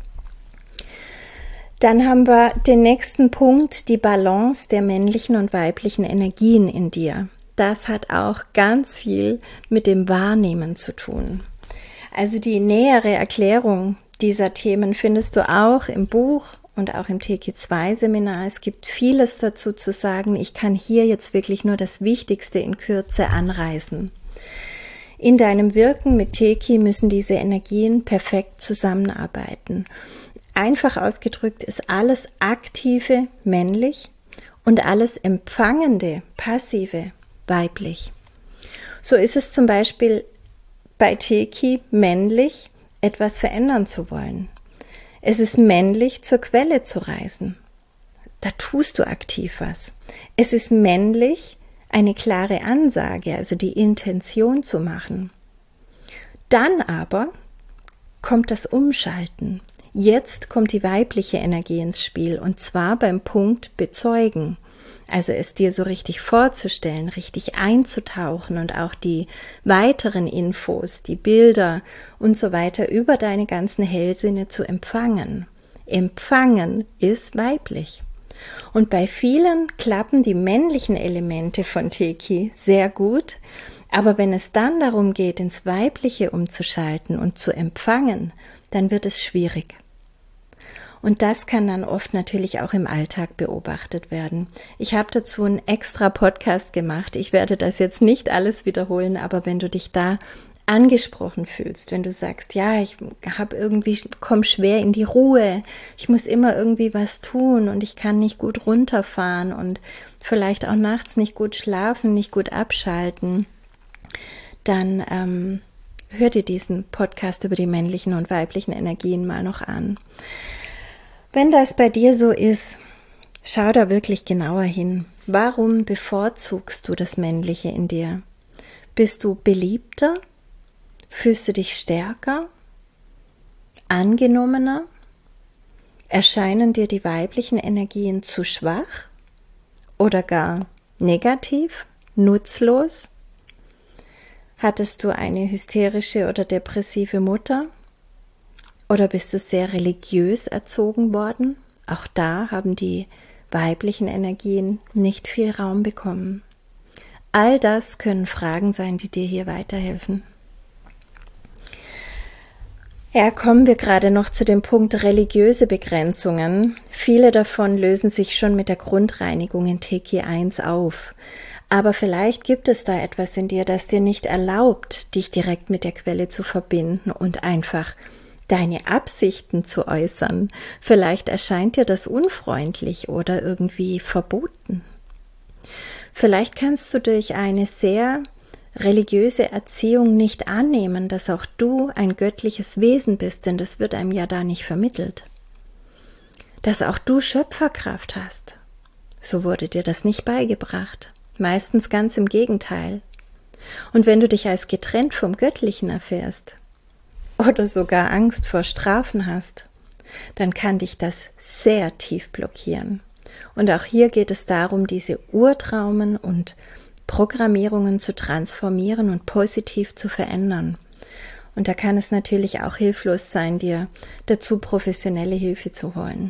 Dann haben wir den nächsten Punkt, die Balance der männlichen und weiblichen Energien in dir. Das hat auch ganz viel mit dem Wahrnehmen zu tun. Also die nähere Erklärung dieser Themen findest du auch im Buch und auch im T K zwei Seminar. Es gibt vieles dazu zu sagen. Ich kann hier jetzt wirklich nur das Wichtigste in Kürze anreißen. In deinem Wirken mit T K müssen diese Energien perfekt zusammenarbeiten. Einfach ausgedrückt ist alles Aktive männlich und alles Empfangende, Passive weiblich. So ist es zum Beispiel bei T K männlich, etwas verändern zu wollen. Es ist männlich, zur Quelle zu reisen. Da tust du aktiv was. Es ist männlich, eine klare Ansage, also die Intention zu machen. Dann aber kommt das Umschalten. Jetzt kommt die weibliche Energie ins Spiel und zwar beim Punkt Bezeugen. Also es dir so richtig vorzustellen, richtig einzutauchen und auch die weiteren Infos, die Bilder und so weiter über deine ganzen Hellsinne zu empfangen. Empfangen ist weiblich. Und bei vielen klappen die männlichen Elemente von Teki sehr gut, aber wenn es dann darum geht, ins Weibliche umzuschalten und zu empfangen, dann wird es schwierig. Und das kann dann oft natürlich auch im Alltag beobachtet werden. Ich habe dazu einen extra Podcast gemacht. Ich werde das jetzt nicht alles wiederholen, aber wenn du dich da angesprochen fühlst, wenn du sagst, ja, ich habe irgendwie, komme schwer in die Ruhe, ich muss immer irgendwie was tun und ich kann nicht gut runterfahren und vielleicht auch nachts nicht gut schlafen, nicht gut abschalten, dann ähm, hör dir diesen Podcast über die männlichen und weiblichen Energien mal noch an. Wenn das bei dir so ist, schau da wirklich genauer hin. Warum bevorzugst du das Männliche in dir? Bist du beliebter? Fühlst du dich stärker? Angenommener? Erscheinen dir die weiblichen Energien zu schwach? Oder gar negativ? Nutzlos? Hattest du eine hysterische oder depressive Mutter? Oder bist du sehr religiös erzogen worden? Auch da haben die weiblichen Energien nicht viel Raum bekommen. All das können Fragen sein, die dir hier weiterhelfen. Ja, kommen wir gerade noch zu dem Punkt religiöse Begrenzungen. Viele davon lösen sich schon mit der Grundreinigung in Teki eins auf. Aber vielleicht gibt es da etwas in dir, das dir nicht erlaubt, dich direkt mit der Quelle zu verbinden und einfach deine Absichten zu äußern. Vielleicht erscheint dir das unfreundlich oder irgendwie verboten. Vielleicht kannst du durch eine sehr religiöse Erziehung nicht annehmen, dass auch du ein göttliches Wesen bist, denn das wird einem ja da nicht vermittelt. Dass auch du Schöpferkraft hast. So wurde dir das nicht beigebracht. Meistens ganz im Gegenteil. Und wenn du dich als getrennt vom Göttlichen erfährst oder sogar Angst vor Strafen hast, dann kann dich das sehr tief blockieren. Und auch hier geht es darum, diese Urtraumen und Programmierungen zu transformieren und positiv zu verändern. Und da kann es natürlich auch hilflos sein, dir dazu professionelle Hilfe zu holen.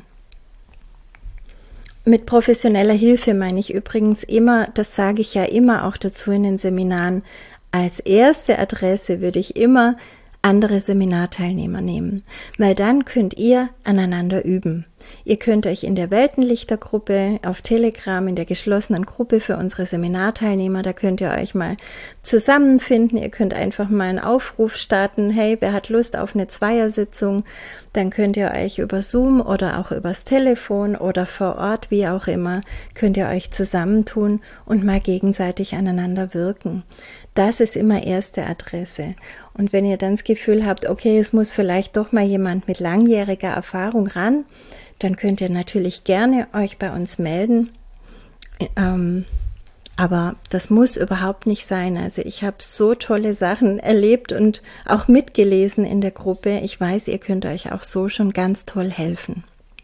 Mit professioneller Hilfe meine ich übrigens immer, das sage ich ja immer auch dazu in den Seminaren, als erste Adresse würde ich immer andere Seminarteilnehmer nehmen, weil dann könnt ihr aneinander üben. Ihr könnt euch in der Weltenlichtergruppe auf Telegram, in der geschlossenen Gruppe für unsere Seminarteilnehmer, da könnt ihr euch mal zusammenfinden. Ihr könnt einfach mal einen Aufruf starten, hey, wer hat Lust auf eine Zweiersitzung? Dann könnt ihr euch über Zoom oder auch übers Telefon oder vor Ort, wie auch immer, könnt ihr euch zusammentun und mal gegenseitig aneinander wirken. Das ist immer erste Adresse. Und wenn ihr dann das Gefühl habt, okay, es muss vielleicht doch mal jemand mit langjähriger Erfahrung ran, dann könnt ihr natürlich gerne euch bei uns melden. Ähm, aber das muss überhaupt nicht sein. Also ich habe so tolle Sachen erlebt und auch mitgelesen in der Gruppe. Ich weiß, ihr könnt euch auch so schon ganz toll helfen.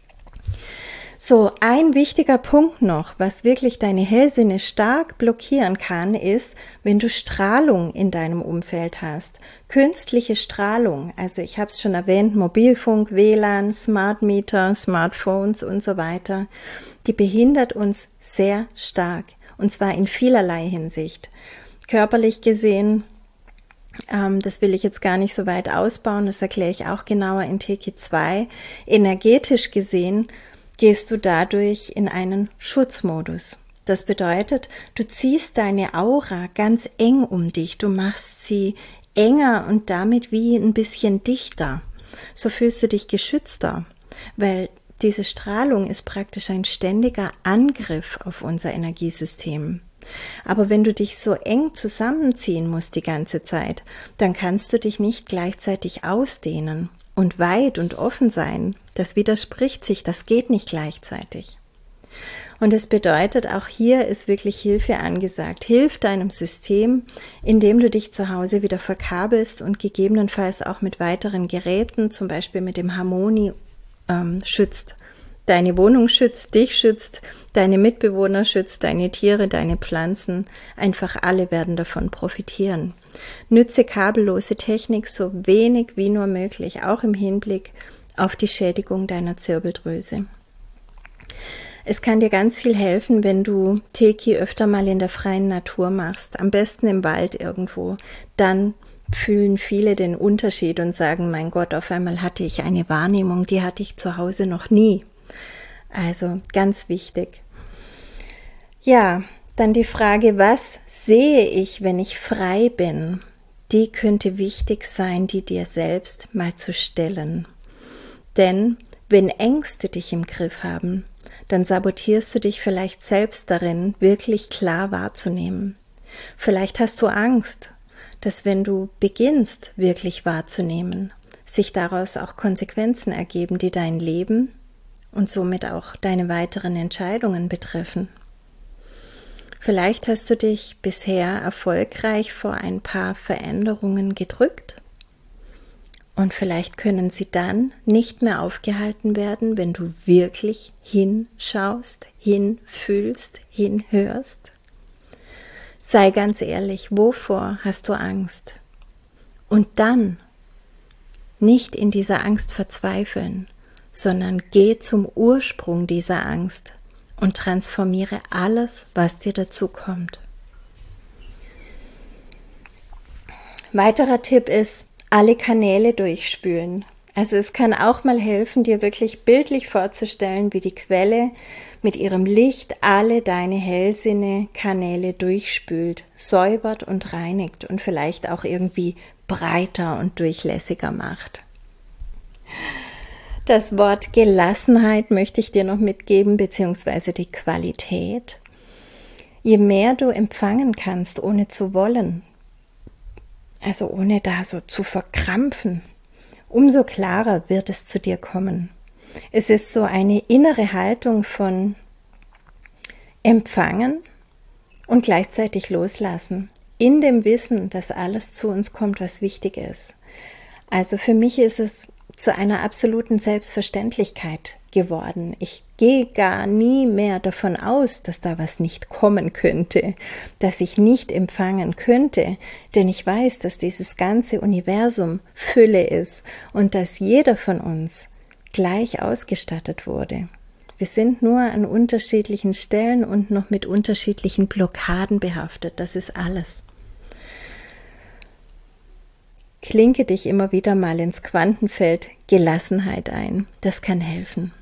So, ein wichtiger Punkt noch, was wirklich deine Hellsinne stark blockieren kann, ist, wenn du Strahlung in deinem Umfeld hast. Künstliche Strahlung, also ich habe es schon erwähnt, Mobilfunk, W L A N, Smart Meter, Smartphones und so weiter, die behindert uns sehr stark und zwar in vielerlei Hinsicht. Körperlich gesehen, ähm, das will ich jetzt gar nicht so weit ausbauen, das erkläre ich auch genauer in Teki zwei. Energetisch gesehen gehst du dadurch in einen Schutzmodus. Das bedeutet, du ziehst deine Aura ganz eng um dich, du machst sie enger und damit wie ein bisschen dichter. So fühlst du dich geschützter, weil diese Strahlung ist praktisch ein ständiger Angriff auf unser Energiesystem. Aber wenn du dich so eng zusammenziehen musst die ganze Zeit, dann kannst du dich nicht gleichzeitig ausdehnen und weit und offen sein. Das widerspricht sich, das geht nicht gleichzeitig. Und es bedeutet, auch hier ist wirklich Hilfe angesagt. Hilf deinem System, indem du dich zu Hause wieder verkabelst und gegebenenfalls auch mit weiteren Geräten, zum Beispiel mit dem Harmony, ähm, schützt. deine Wohnung schützt, dich schützt, deine Mitbewohner schützt, deine Tiere, deine Pflanzen. Einfach alle werden davon profitieren. Nütze kabellose Technik so wenig wie nur möglich, auch im Hinblick auf die Schädigung deiner Zirbeldrüse. Es kann dir ganz viel helfen, wenn du Teki öfter mal in der freien Natur machst, am besten im Wald irgendwo. Dann fühlen viele den Unterschied und sagen, mein Gott, auf einmal hatte ich eine Wahrnehmung, die hatte ich zu Hause noch nie. Also ganz wichtig. Ja, dann die Frage, was sehe ich, wenn ich frei bin? Die könnte wichtig sein, die dir selbst mal zu stellen. Denn wenn Ängste dich im Griff haben, dann sabotierst du dich vielleicht selbst darin, wirklich klar wahrzunehmen. Vielleicht hast du Angst, dass wenn du beginnst, wirklich wahrzunehmen, sich daraus auch Konsequenzen ergeben, die dein Leben und somit auch deine weiteren Entscheidungen betreffen. Vielleicht hast du dich bisher erfolgreich vor ein paar Veränderungen gedrückt und vielleicht können sie dann nicht mehr aufgehalten werden, wenn du wirklich hinschaust, hinfühlst, hinhörst. Sei ganz ehrlich, wovor hast du Angst? Und dann nicht in dieser Angst verzweifeln, sondern geh zum Ursprung dieser Angst und transformiere alles, was dir dazu kommt. Weiterer Tipp ist, alle Kanäle durchspülen. Also es kann auch mal helfen, dir wirklich bildlich vorzustellen, wie die Quelle mit ihrem Licht alle deine Hellsinne-Kanäle durchspült, säubert und reinigt und vielleicht auch irgendwie breiter und durchlässiger macht. Das Wort Gelassenheit möchte ich dir noch mitgeben, beziehungsweise die Qualität. Je mehr du empfangen kannst, ohne zu wollen, also ohne da so zu verkrampfen, umso klarer wird es zu dir kommen. Es ist so eine innere Haltung von Empfangen und gleichzeitig Loslassen, in dem Wissen, dass alles zu uns kommt, was wichtig ist. Also für mich ist es zu einer absoluten Selbstverständlichkeit geworden. Ich gehe gar nie mehr davon aus, dass da was nicht kommen könnte, dass ich nicht empfangen könnte, denn ich weiß, dass dieses ganze Universum Fülle ist und dass jeder von uns gleich ausgestattet wurde. Wir sind nur an unterschiedlichen Stellen und noch mit unterschiedlichen Blockaden behaftet. Das ist alles. Klinke dich immer wieder mal ins Quantenfeld Gelassenheit ein. Das kann helfen.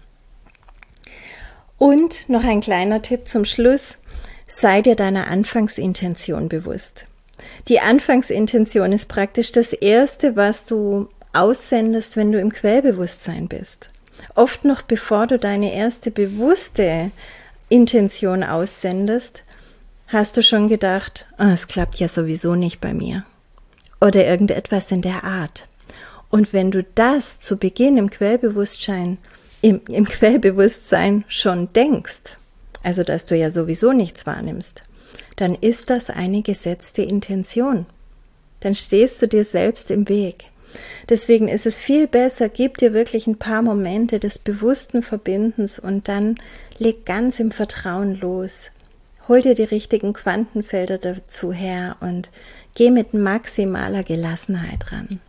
Und noch ein kleiner Tipp zum Schluss. Sei dir deiner Anfangsintention bewusst. Die Anfangsintention ist praktisch das Erste, was du aussendest, wenn du im Quellbewusstsein bist. Oft noch bevor du deine erste bewusste Intention aussendest, hast du schon gedacht, oh, es klappt ja sowieso nicht bei mir. Oder irgendetwas in der Art. Und wenn du das zu Beginn im Quellbewusstsein, im, im Quellbewusstsein schon denkst, also dass du ja sowieso nichts wahrnimmst, dann ist das eine gesetzte Intention. Dann stehst du dir selbst im Weg. Deswegen ist es viel besser, gib dir wirklich ein paar Momente des bewussten Verbindens und dann leg ganz im Vertrauen los. Hol dir die richtigen Quantenfelder dazu her und geh mit maximaler Gelassenheit ran.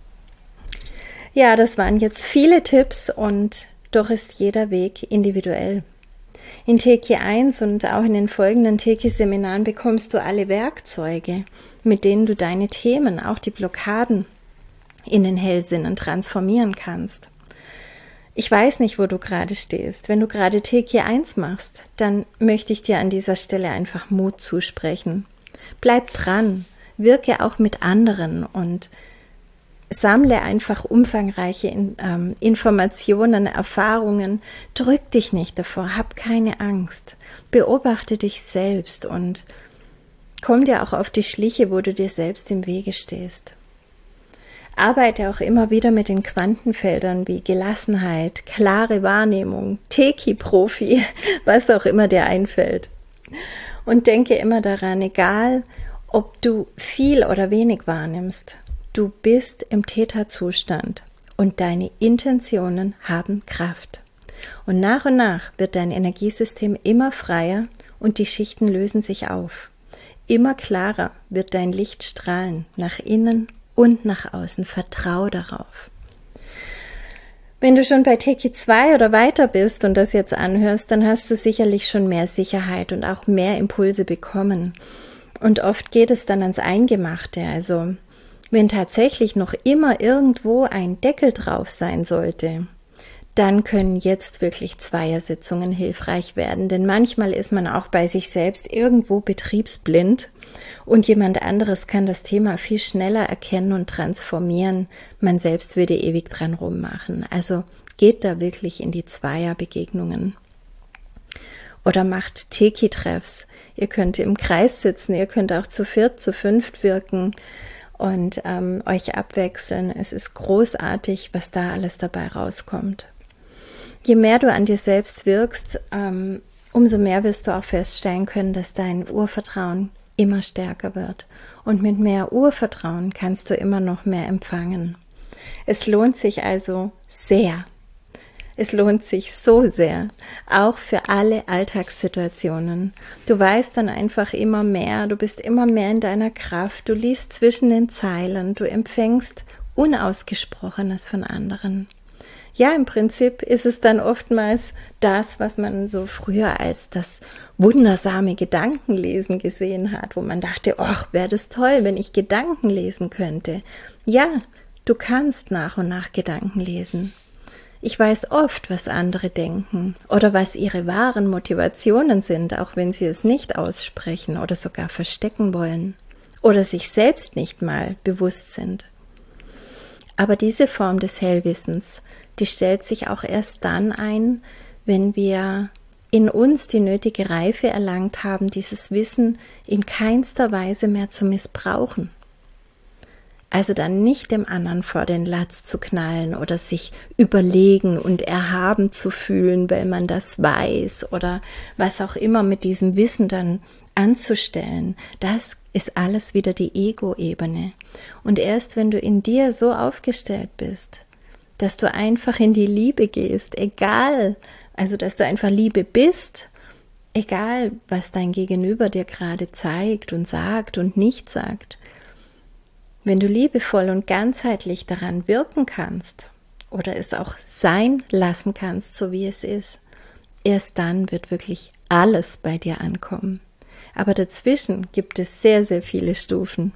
Ja, das waren jetzt viele Tipps und doch ist jeder Weg individuell. In Teki eins und auch in den folgenden Teki-Seminaren bekommst du alle Werkzeuge, mit denen du deine Themen, auch die Blockaden, in den Hellsinnen transformieren kannst. Ich weiß nicht, wo du gerade stehst. Wenn du gerade Teki eins machst, dann möchte ich dir an dieser Stelle einfach Mut zusprechen. Bleib dran, wirke auch mit anderen und sammle einfach umfangreiche ähm, Informationen, Erfahrungen. Drück dich nicht davor, hab keine Angst. Beobachte dich selbst und komm dir auch auf die Schliche, wo du dir selbst im Wege stehst. Arbeite auch immer wieder mit den Quantenfeldern wie Gelassenheit, klare Wahrnehmung, Teki-Profi, was auch immer dir einfällt. Und denke immer daran, egal ob du viel oder wenig wahrnimmst, du bist im Theta-Zustand und deine Intentionen haben Kraft. Und nach und nach wird dein Energiesystem immer freier und die Schichten lösen sich auf. Immer klarer wird dein Licht strahlen, nach innen und nach außen. Vertrau darauf. Wenn du schon bei Teki zwei oder weiter bist und das jetzt anhörst, dann hast du sicherlich schon mehr Sicherheit und auch mehr Impulse bekommen. Und oft geht es dann ans Eingemachte. Also wenn tatsächlich noch immer irgendwo ein Deckel drauf sein sollte, dann können jetzt wirklich Zweiersitzungen hilfreich werden. Denn manchmal ist man auch bei sich selbst irgendwo betriebsblind und jemand anderes kann das Thema viel schneller erkennen und transformieren. Man selbst würde ewig dran rummachen. Also geht da wirklich in die Zweierbegegnungen. Oder macht Teki-Treffs. Ihr könnt im Kreis sitzen, ihr könnt auch zu viert, zu fünft wirken und ähm, euch abwechseln. Es ist großartig, was da alles dabei rauskommt. Je mehr du an dir selbst wirkst, ähm, umso mehr wirst du auch feststellen können, dass dein Urvertrauen immer stärker wird. Und mit mehr Urvertrauen kannst du immer noch mehr empfangen. Es lohnt sich also sehr. Es lohnt sich so sehr, auch für alle Alltagssituationen. Du weißt dann einfach immer mehr, du bist immer mehr in deiner Kraft, du liest zwischen den Zeilen, du empfängst Unausgesprochenes von anderen. Ja, im Prinzip ist es dann oftmals das, was man so früher als das wundersame Gedankenlesen gesehen hat, wo man dachte, ach, wäre das toll, wenn ich Gedanken lesen könnte. Ja, du kannst nach und nach Gedanken lesen. Ich weiß oft, was andere denken oder was ihre wahren Motivationen sind, auch wenn sie es nicht aussprechen oder sogar verstecken wollen oder sich selbst nicht mal bewusst sind. Aber diese Form des Hellwissens, die stellt sich auch erst dann ein, wenn wir in uns die nötige Reife erlangt haben, dieses Wissen in keinster Weise mehr zu missbrauchen. Also dann nicht dem anderen vor den Latz zu knallen oder sich überlegen und erhaben zu fühlen, weil man das weiß oder was auch immer mit diesem Wissen dann anzustellen. Das ist alles wieder die Ego-Ebene. Und erst wenn du in dir so aufgestellt bist, dass du einfach in die Liebe gehst, egal, also dass du einfach Liebe bist, egal was dein Gegenüber dir gerade zeigt und sagt und nicht sagt, wenn du liebevoll und ganzheitlich daran wirken kannst oder es auch sein lassen kannst, so wie es ist, erst dann wird wirklich alles bei dir ankommen. Aber dazwischen gibt es sehr, sehr viele Stufen.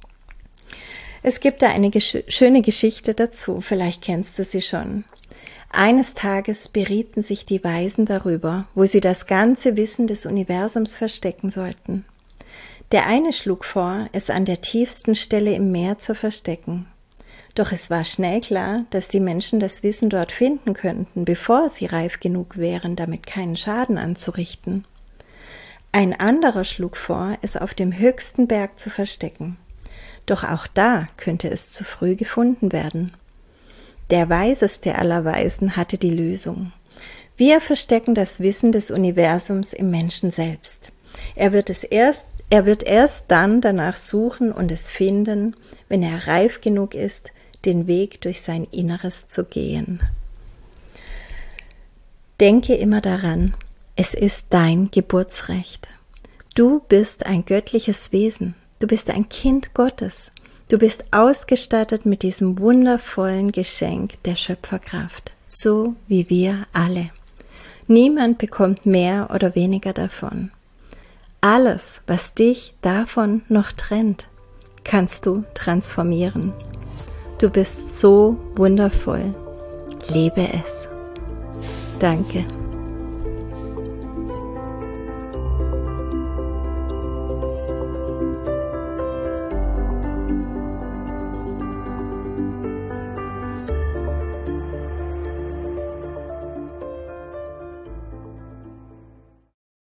Es gibt da eine gesch- schöne Geschichte dazu, vielleicht kennst du sie schon. Eines Tages berieten sich die Weisen darüber, wo sie das ganze Wissen des Universums verstecken sollten. Der eine schlug vor, es an der tiefsten Stelle im Meer zu verstecken. Doch es war schnell klar, dass die Menschen das Wissen dort finden könnten, bevor sie reif genug wären, damit keinen Schaden anzurichten. Ein anderer schlug vor, es auf dem höchsten Berg zu verstecken. Doch auch da könnte es zu früh gefunden werden. Der Weiseste aller Weisen hatte die Lösung. Wir verstecken das Wissen des Universums im Menschen selbst. Er wird es erst, er wird erst dann danach suchen und es finden, wenn er reif genug ist, den Weg durch sein Inneres zu gehen. Denke immer daran, es ist dein Geburtsrecht. Du bist ein göttliches Wesen. Du bist ein Kind Gottes. Du bist ausgestattet mit diesem wundervollen Geschenk der Schöpferkraft, so wie wir alle. Niemand bekommt mehr oder weniger davon. Alles, was dich davon noch trennt, kannst du transformieren. Du bist so wundervoll. Lebe es. Danke.